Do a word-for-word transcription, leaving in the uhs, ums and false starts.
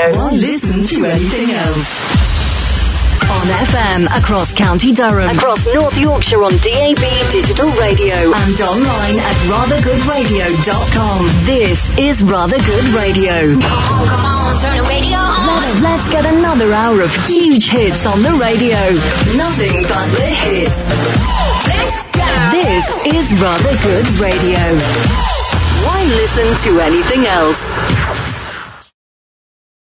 Radio. Why listen to anything else? On F M across County Durham, across North Yorkshire on D A B digital radio, and online at rather good radio dot com. This is Rather Good Radio. Come on, come on, turn the radio on. Let's, let's get another hour of huge hits on the radio. Nothing but the hits. Let's go. This is Rather Good Radio. Why listen to anything else?